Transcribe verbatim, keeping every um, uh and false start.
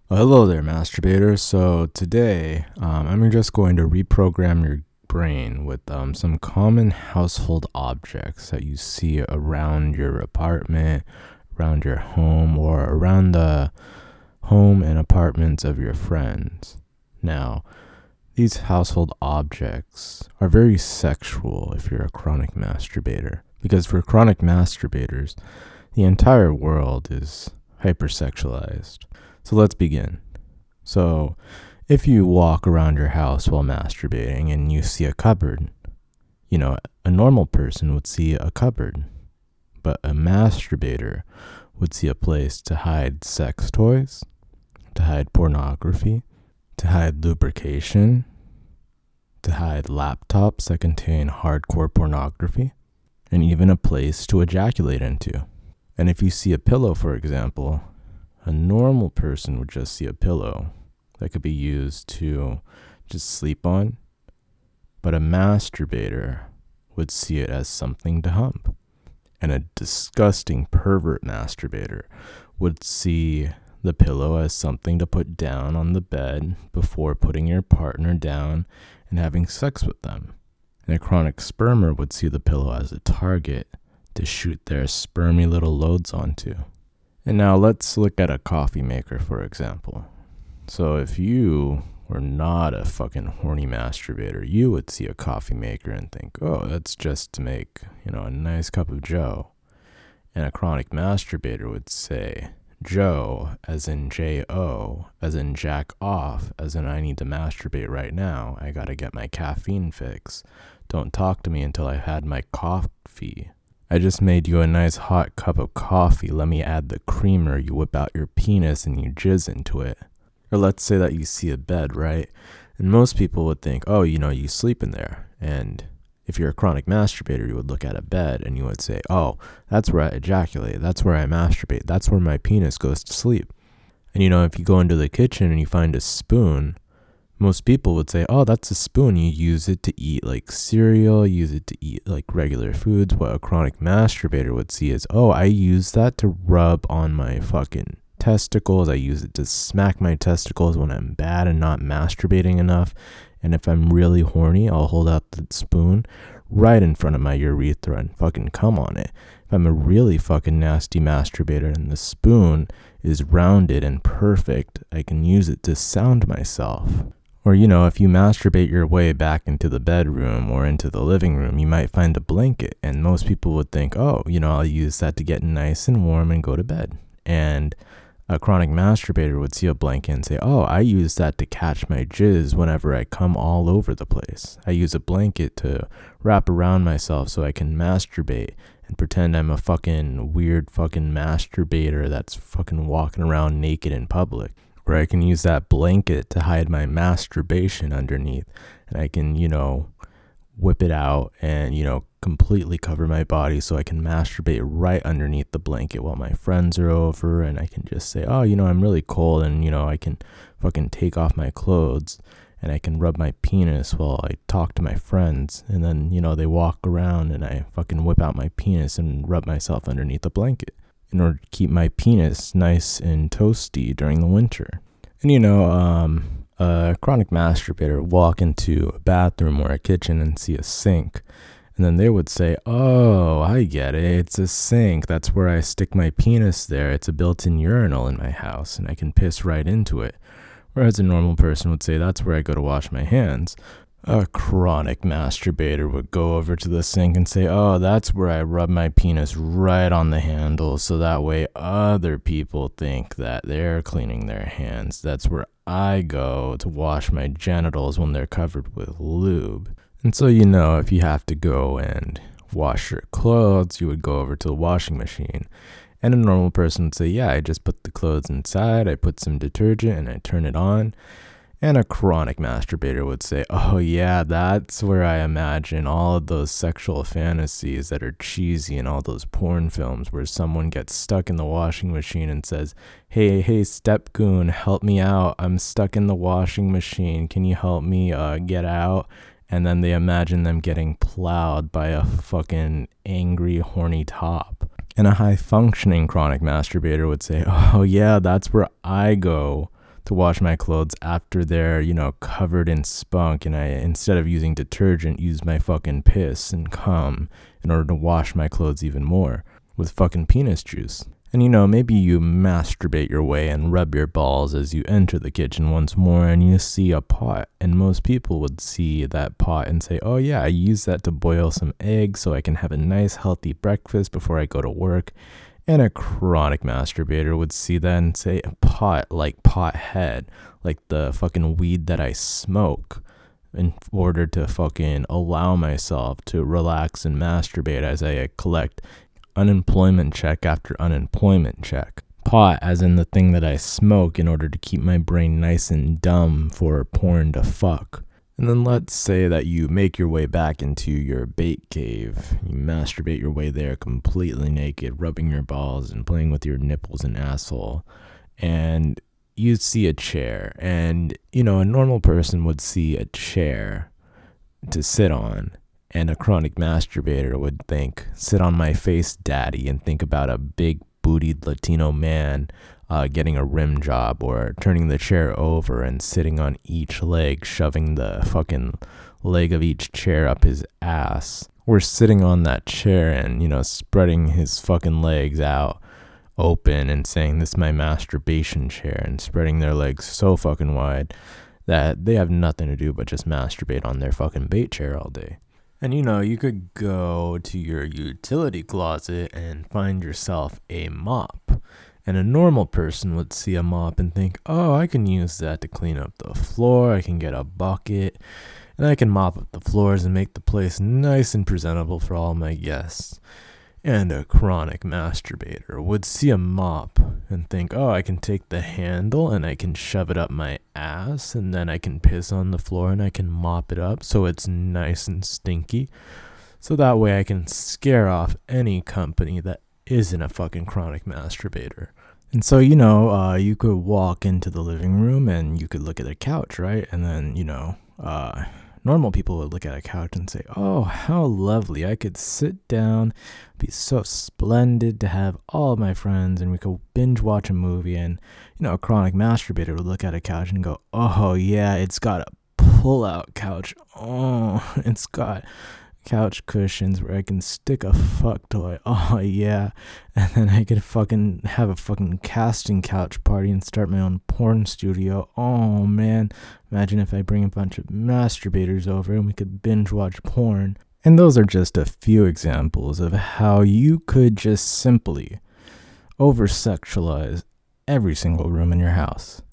Well, hello there, masturbator. So today, um, I'm just going to reprogram your brain with um, some common household objects that you see around your apartment, around your home, or around the home and apartments of your friends. Now, these household objects are very sexual if you're a chronic masturbator, because for chronic masturbators, the entire world is hypersexualized. So let's begin. So, if you walk around your house while masturbating and you see a cupboard, you know, a normal person would see a cupboard, but a masturbator would see a place to hide sex toys, to hide pornography, to hide lubrication, to hide laptops that contain hardcore pornography, and even a place to ejaculate into. And if you see a pillow, for example, a normal person would just see a pillow that could be used to just sleep on, but a masturbator would see it as something to hump. And a disgusting pervert masturbator would see the pillow as something to put down on the bed before putting your partner down and having sex with them. And a chronic spermer would see the pillow as a target to shoot their spermy little loads onto. And now let's look at a coffee maker, for example. So if you were not a fucking horny masturbator, you would see a coffee maker and think, oh, that's just to make, you know, a nice cup of joe. And a chronic masturbator would say, Joe, as in J O, as in jack off, as in I need to masturbate right now. I gotta get my caffeine fix. Don't talk to me until I've had my coffee. I just made you a nice hot cup of coffee. Let me add the creamer. You whip out your penis and you jizz into it. Or let's say that you see a bed, right? And most people would think, oh, you know, you sleep in there. And if you're a chronic masturbator, you would look at a bed and you would say, oh, that's where I ejaculate. That's where I masturbate. That's where my penis goes to sleep. And, you know, if you go into the kitchen and you find a spoon, most people would say, oh, that's a spoon. You use it to eat like cereal, use it to eat like regular foods. What a chronic masturbator would see is, oh, I use that to rub on my fucking testicles. I use it to smack my testicles when I'm bad and not masturbating enough. And if I'm really horny, I'll hold out the spoon right in front of my urethra and fucking cum on it. If I'm a really fucking nasty masturbator and the spoon is rounded and perfect, I can use it to sound myself. Or, you know, if you masturbate your way back into the bedroom or into the living room, you might find a blanket. And most people would think, oh, you know, I'll use that to get nice and warm and go to bed. And a chronic masturbator would see a blanket and say, oh, I use that to catch my jizz whenever I come all over the place. I use a blanket to wrap around myself so I can masturbate and pretend I'm a fucking weird fucking masturbator that's fucking walking around naked in public. Or I can use that blanket to hide my masturbation underneath. And I can, you know, whip it out and, you know, completely cover my body so I can masturbate right underneath the blanket while my friends are over. And I can just say, oh, you know, I'm really cold. And, you know, I can fucking take off my clothes and I can rub my penis while I talk to my friends. And then, you know, they walk around and I fucking whip out my penis and rub myself underneath the blanket in order to keep my penis nice and toasty during the winter. And, you know, um, a chronic masturbator would walk into a bathroom or a kitchen and see a sink. And then they would say, oh, I get it. It's a sink. That's where I stick my penis there. It's a built-in urinal in my house, and I can piss right into it. Whereas a normal person would say, that's where I go to wash my hands. A chronic masturbator would go over to the sink and say, oh, that's where I rub my penis right on the handle so that way other people think that they're cleaning their hands. That's where I go to wash my genitals when they're covered with lube. And so, you know, if you have to go and wash your clothes, you would go over to the washing machine. And a normal person would say, yeah, I just put the clothes inside, I put some detergent and I turn it on. And a chronic masturbator would say, oh yeah, that's where I imagine all of those sexual fantasies that are cheesy in all those porn films where someone gets stuck in the washing machine and says, hey, hey, stepgoon, help me out. I'm stuck in the washing machine. Can you help me uh, get out? And then they imagine them getting plowed by a fucking angry, horny top. And a high-functioning chronic masturbator would say, oh yeah, that's where I go to wash my clothes after they're, you know, covered in spunk, and I, instead of using detergent, use my fucking piss and cum in order to wash my clothes even more with fucking penis juice. And you know, maybe you masturbate your way and rub your balls as you enter the kitchen once more and you see a pot. And most people would see that pot and say, oh yeah, I use that to boil some eggs so I can have a nice healthy breakfast before I go to work. And a chronic masturbator would see that and say, a pot like pot head, like the fucking weed that I smoke, in order to fucking allow myself to relax and masturbate as I collect unemployment check after unemployment check. Pot as in the thing that I smoke in order to keep my brain nice and dumb for porn to fuck. And then let's say that you make your way back into your bait cave. You masturbate your way there completely naked, rubbing your balls and playing with your nipples and asshole. And you see a chair. And, you know, a normal person would see a chair to sit on. And a chronic masturbator would think, sit on my face, daddy, and think about a big bootied Latino man uh, getting a rim job, or turning the chair over and sitting on each leg, shoving the fucking leg of each chair up his ass. Or sitting on that chair and, you know, spreading his fucking legs out open and saying, this is my masturbation chair, and spreading their legs so fucking wide that they have nothing to do but just masturbate on their fucking bait chair all day. And you know, you could go to your utility closet and find yourself a mop. And a normal person would see a mop and think, oh, I can use that to clean up the floor. I can get a bucket and I can mop up the floors and make the place nice and presentable for all my guests. And a chronic masturbator would see a mop and think, oh, I can take the handle and I can shove it up my ass, and then I can piss on the floor and I can mop it up so it's nice and stinky. So that way I can scare off any company that isn't a fucking chronic masturbator. And so, you know, uh, you could walk into the living room and you could look at a couch, right? And then, you know, uh... normal people would look at a couch and say, oh, how lovely. I could sit down, be so splendid to have all of my friends, and we could binge watch a movie. And, you know, a chronic masturbator would look at a couch and go, oh, yeah, it's got a pull-out couch. Oh, it's got couch cushions where I can stick a fuck toy. Oh, yeah. And then I could fucking have a fucking casting couch party and start my own porn studio. Oh, man. Imagine if I bring a bunch of masturbators over and we could binge watch porn. And those are just a few examples of how you could just simply over-sexualize every single room in your house.